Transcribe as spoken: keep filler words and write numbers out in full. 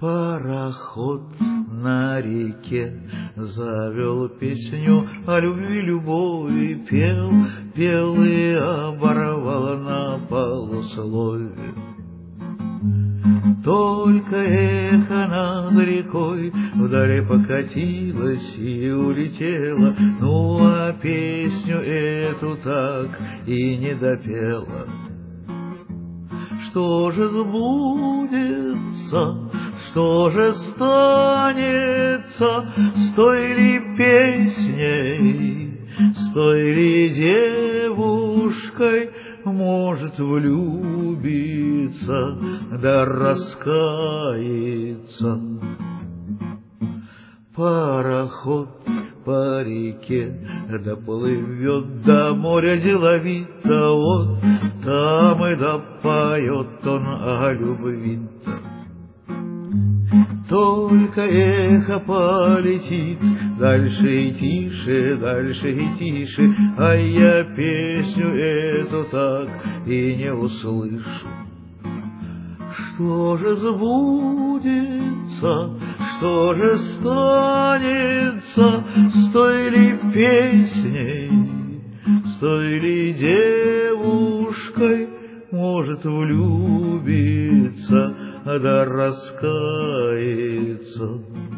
Пароход на реке завел песню о любви, любови, пел, пел и оборвал на полуслове. Только эхо над рекой вдали покатилось и улетело, ну а песню эту так и не допела. Что же сбудется, что же станется с той ли песней, с той ли девушкой, может влюбиться да раскаяться? Пароход по реке доплывет до моря деловито, вот там и допоет он о любви-то. Только эхо полетит дальше и тише, дальше и тише, а я песню эту так и не услышу. Что же сбудется, что же станется с той ли песней, с той ли девушкой, может влюбиться да раскаяться?